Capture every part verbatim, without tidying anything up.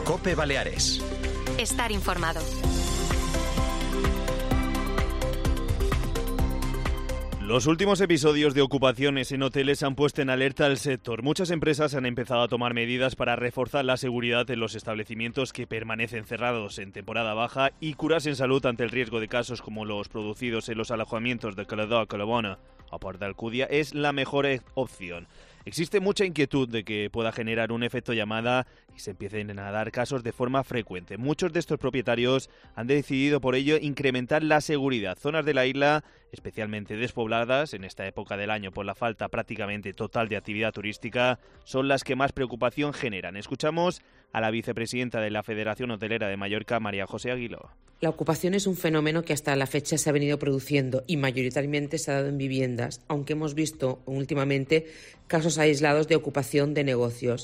COPE Baleares. Estar informado. Los últimos episodios de ocupaciones en hoteles han puesto en alerta al sector. Muchas empresas han empezado a tomar medidas para reforzar la seguridad en los establecimientos que permanecen cerrados en temporada baja y curarse en salud ante el riesgo de casos como los producidos en los alojamientos de Caledó, Calabona o Port de Alcúdia. Es la mejor opción. Existe mucha inquietud de que pueda generar un efecto llamada y se empiecen a dar casos de forma frecuente. Muchos de estos propietarios han decidido por ello incrementar la seguridad. Zonas de la isla especialmente despobladas en esta época del año por la falta prácticamente total de actividad turística son las que más preocupación generan. Escuchamos a la vicepresidenta de la Federación Hotelera de Mallorca, María José Aguiló. La ocupación es un fenómeno que hasta la fecha se ha venido produciendo y mayoritariamente se ha dado en viviendas, aunque hemos visto últimamente casos aislados de ocupación de negocios.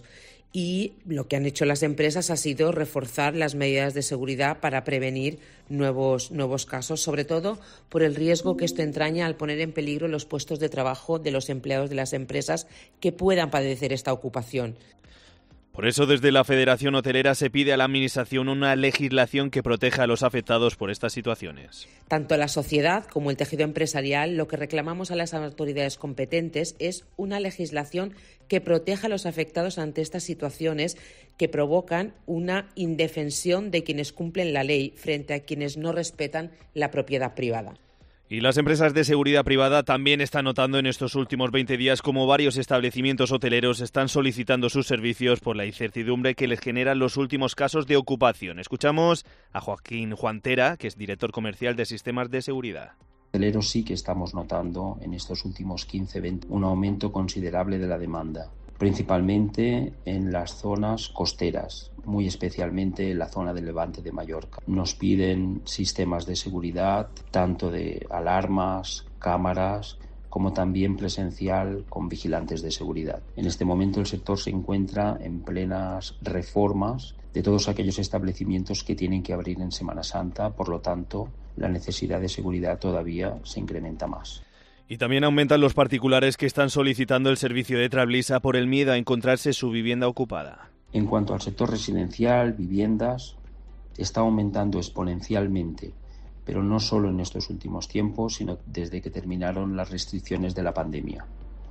Y lo que han hecho las empresas ha sido reforzar las medidas de seguridad para prevenir nuevos, nuevos casos, sobre todo por el riesgo que esto entraña al poner en peligro los puestos de trabajo de los empleados de las empresas que puedan padecer esta ocupación. Por eso, desde la Federación Hotelera se pide a la Administración una legislación que proteja a los afectados por estas situaciones. Tanto la sociedad como el tejido empresarial, lo que reclamamos a las autoridades competentes es una legislación que proteja a los afectados ante estas situaciones que provocan una indefensión de quienes cumplen la ley frente a quienes no respetan la propiedad privada. Y las empresas de seguridad privada también están notando en estos últimos veinte días como varios establecimientos hoteleros están solicitando sus servicios por la incertidumbre que les generan los últimos casos de ocupación. Escuchamos a Joaquín Juantera, que es director comercial de Sistemas de Seguridad. Hoteleros sí que estamos notando en estos últimos quince veinte un aumento considerable de la demanda, principalmente en las zonas costeras, muy especialmente en la zona del Levante de Mallorca. Nos piden sistemas de seguridad, tanto de alarmas, cámaras, como también presencial con vigilantes de seguridad. En este momento el sector se encuentra en plenas reformas de todos aquellos establecimientos que tienen que abrir en Semana Santa, por lo tanto, la necesidad de seguridad todavía se incrementa más. Y también aumentan los particulares que están solicitando el servicio de Trablisa por el miedo a encontrarse su vivienda ocupada. En cuanto al sector residencial, viviendas, está aumentando exponencialmente, pero no solo en estos últimos tiempos, sino desde que terminaron las restricciones de la pandemia.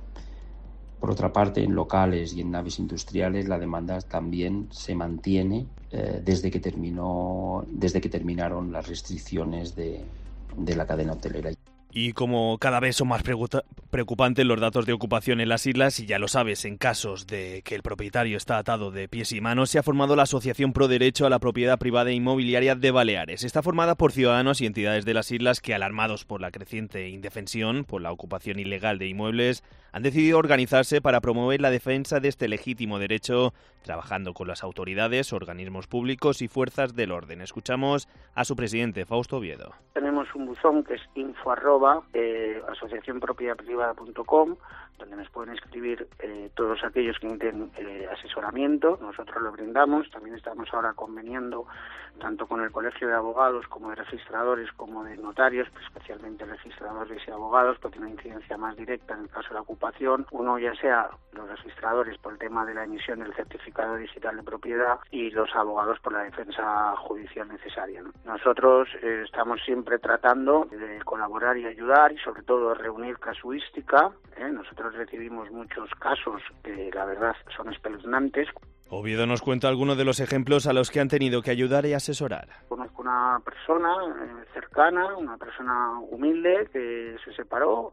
Por otra parte, en locales y en naves industriales la demanda también se mantiene eh, desde que terminó, desde que terminaron las restricciones de, de la cadena hotelera. Y como cada vez son más preocupantes los datos de ocupación en las islas, y ya lo sabes, en casos de que el propietario está atado de pies y manos, se ha formado la Asociación Pro Derecho a la Propiedad Privada Inmobiliaria de Baleares. Está formada por ciudadanos y entidades de las islas que, alarmados por la creciente indefensión por la ocupación ilegal de inmuebles, han decidido organizarse para promover la defensa de este legítimo derecho, trabajando con las autoridades, organismos públicos y fuerzas del orden. Escuchamos a su presidente, Fausto Oviedo. Tenemos un buzón que es info arroba eh, asociación propiedad privada punto com, donde nos pueden escribir eh, todos aquellos que necesiten eh, asesoramiento. Nosotros lo brindamos. También estamos ahora conveniando tanto con el Colegio de Abogados como de registradores como de notarios, pues especialmente registradores y abogados, porque tiene una incidencia más directa en el caso de la ocupación. Uno, ya sea los registradores por el tema de la emisión del certificado digital de propiedad y los abogados por la defensa judicial necesaria, ¿no? Nosotros eh, estamos siempre tratando de colaborar y ayudar y sobre todo reunir casuística. ¿eh? Nosotros recibimos muchos casos que la verdad son espeluznantes. Oviedo nos cuenta algunos de los ejemplos a los que han tenido que ayudar y asesorar. Conozco una persona eh, cercana, una persona humilde que se separó,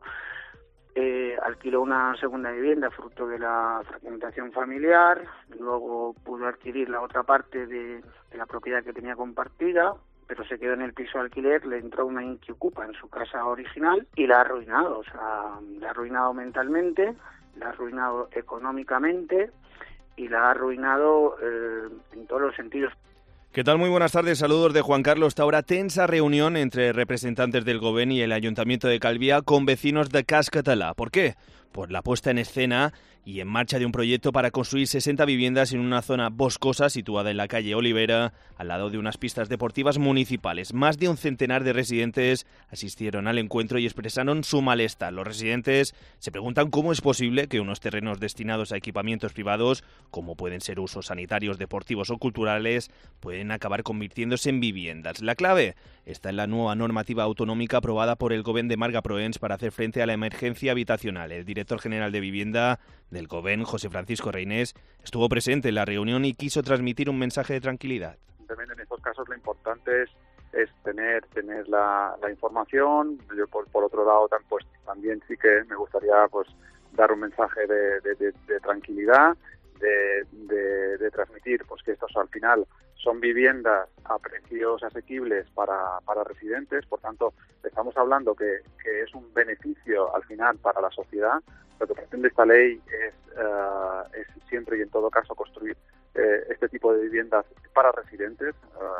eh, alquiló una segunda vivienda fruto de la fragmentación familiar, luego pudo adquirir la otra parte de, de la propiedad que tenía compartida, pero se quedó en el piso de alquiler, le entró una inquiocupa en su casa original y la ha arruinado, o sea, la ha arruinado mentalmente, la ha arruinado económicamente y la ha arruinado eh, en todos los sentidos. ¿Qué tal? Muy buenas tardes, saludos de Juan Carlos. Esta hora tensa reunión entre representantes del Gobierno y el Ayuntamiento de Calviá con vecinos de Cas Català. ¿Por qué? por la puesta en escena y en marcha de un proyecto para construir sesenta viviendas en una zona boscosa situada en la calle Olivera, al lado de unas pistas deportivas municipales. Más de un centenar de residentes asistieron al encuentro y expresaron su malestar. Los residentes se preguntan cómo es posible que unos terrenos destinados a equipamientos privados, como pueden ser usos sanitarios, deportivos o culturales, pueden acabar convirtiéndose en viviendas. La clave está en la nueva normativa autonómica aprobada por el Gobierno de Marga Proens para hacer frente a la emergencia habitacional. El director general de Vivienda del Gobierno, José Francisco Reynés, estuvo presente en la reunión y quiso transmitir un mensaje de tranquilidad. En estos casos lo importante es, es tener tener la, la información. Yo por, por otro lado pues también sí que me gustaría pues dar un mensaje de, de, de, de tranquilidad, de, de, de transmitir pues que estos al final son viviendas a precios asequibles para, para residentes. Por tanto, estamos hablando que, que es un beneficio al final para la sociedad. Lo que pretende esta ley es, uh, es siempre y en todo caso construir eh, este tipo de viviendas para residentes.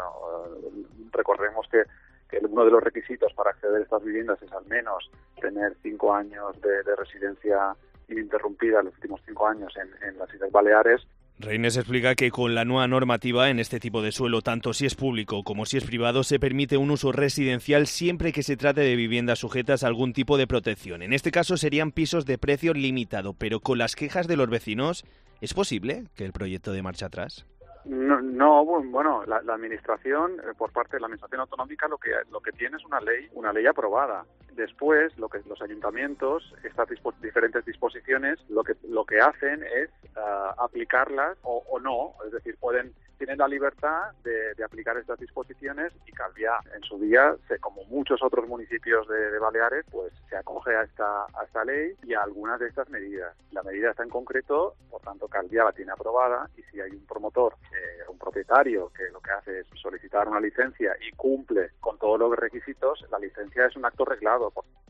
Uh, recordemos que, que uno de los requisitos para acceder a estas viviendas es al menos tener cinco años de, de residencia ininterrumpida, los últimos cinco años en, en las Islas Baleares. Reynés explica que con la nueva normativa en este tipo de suelo, tanto si es público como si es privado, se permite un uso residencial siempre que se trate de viviendas sujetas a algún tipo de protección. En este caso serían pisos de precio limitado, pero con las quejas de los vecinos, ¿es posible que el proyecto dé marcha atrás? No, no bueno, la, la administración, eh, por parte de la administración autonómica, lo que lo que tiene es una ley, una ley aprobada. Después, lo que los ayuntamientos, estas dispo, diferentes disposiciones, lo que lo que hacen es uh, aplicarlas o, o no, es decir, pueden tienen la libertad de, de aplicar estas disposiciones y Calviá en su día, se, como muchos otros municipios de, de Baleares, pues se acoge a esta a esta ley y a algunas de estas medidas. La medida está en concreto, por tanto Calviá la tiene aprobada y si hay un promotor, eh, un propietario que lo que hace es solicitar una licencia y cumple con todos los requisitos, la licencia es un acto reglado.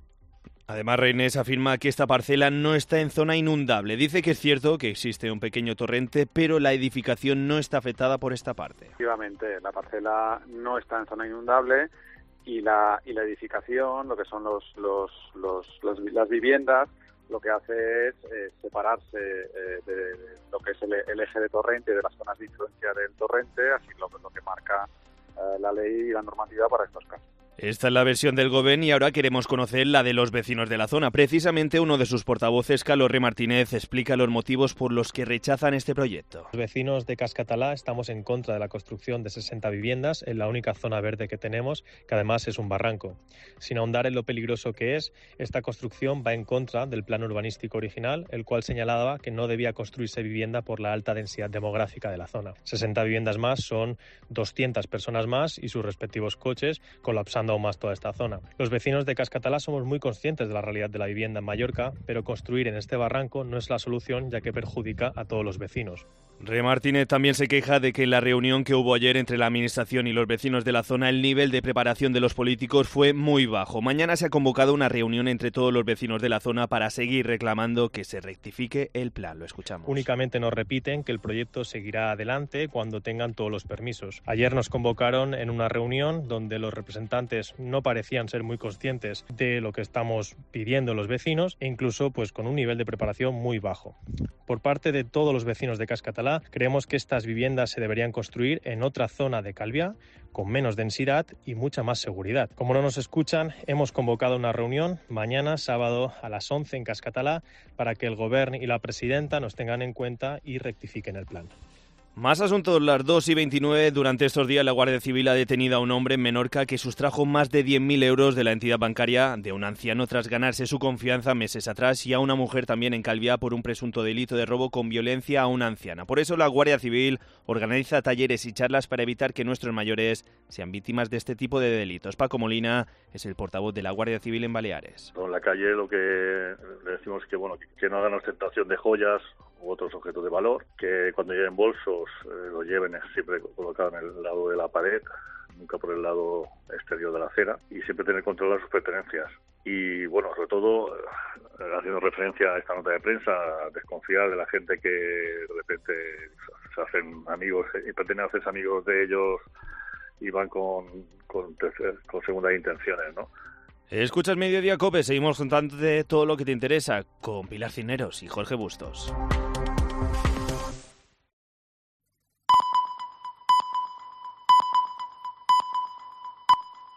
Además, Reynés afirma que esta parcela no está en zona inundable. Dice que es cierto que existe un pequeño torrente, pero la edificación no está afectada por esta parte. Efectivamente, la parcela no está en zona inundable y la y la edificación, lo que son los los, los, los las viviendas, lo que hace es eh, separarse eh, de, de lo que es el, el eje de torrente y de las zonas de influencia del torrente, así lo, lo que marca eh, la ley y la normativa para estos casos. Esta es la versión del Gobierno y ahora queremos conocer la de los vecinos de la zona. Precisamente uno de sus portavoces, Carlos Rey Martínez, explica los motivos por los que rechazan este proyecto. Los vecinos de Cascatalá estamos en contra de la construcción de sesenta viviendas en la única zona verde que tenemos, que además es un barranco. Sin ahondar en lo peligroso que es, esta construcción va en contra del plan urbanístico original, el cual señalaba que no debía construirse vivienda por la alta densidad demográfica de la zona. sesenta viviendas más son doscientas personas más y sus respectivos coches, colapsando aún más toda esta zona. Los vecinos de Cascatalá somos muy conscientes de la realidad de la vivienda en Mallorca, pero construir en este barranco no es la solución, ya que perjudica a todos los vecinos. Rey Martínez también se queja de que en la reunión que hubo ayer entre la Administración y los vecinos de la zona el nivel de preparación de los políticos fue muy bajo. Mañana se ha convocado una reunión entre todos los vecinos de la zona para seguir reclamando que se rectifique el plan. Lo escuchamos. Únicamente nos repiten que el proyecto seguirá adelante cuando tengan todos los permisos. Ayer nos convocaron en una reunión donde los representantes no parecían ser muy conscientes de lo que estamos pidiendo los vecinos e incluso pues con un nivel de preparación muy bajo. Por parte de todos los vecinos de Cascatalá, creemos que estas viviendas se deberían construir en otra zona de Calviá, con menos densidad y mucha más seguridad. Como no nos escuchan, hemos convocado una reunión mañana, sábado, a las once en Cascatalá, para que el Gobierno y la Presidenta nos tengan en cuenta y rectifiquen el plan. Más asuntos, las dos y veintinueve. Durante estos días la Guardia Civil ha detenido a un hombre en Menorca que sustrajo más de diez mil euros de la entidad bancaria de un anciano tras ganarse su confianza meses atrás y a una mujer también en Calviá por un presunto delito de robo con violencia a una anciana. Por eso la Guardia Civil organiza talleres y charlas para evitar que nuestros mayores sean víctimas de este tipo de delitos. Paco Molina es el portavoz de la Guardia Civil en Baleares. En la calle lo que le decimos es que, bueno, que no hagan ostentación de joyas u otros objetos de valor, que cuando lleven bolsos eh, lo lleven siempre colocado en el lado de la pared, nunca por el lado exterior de la acera, y siempre tener control de sus pertenencias. Y bueno, sobre todo, eh, haciendo referencia a esta nota de prensa, desconfiar de la gente que de repente se hacen amigos y pretenden hacerse amigos de ellos y van con, con, tercer, con segundas intenciones, ¿no? Escuchas Mediodía COPE, seguimos contándote todo lo que te interesa con Pilar Cisneros y Jorge Bustos.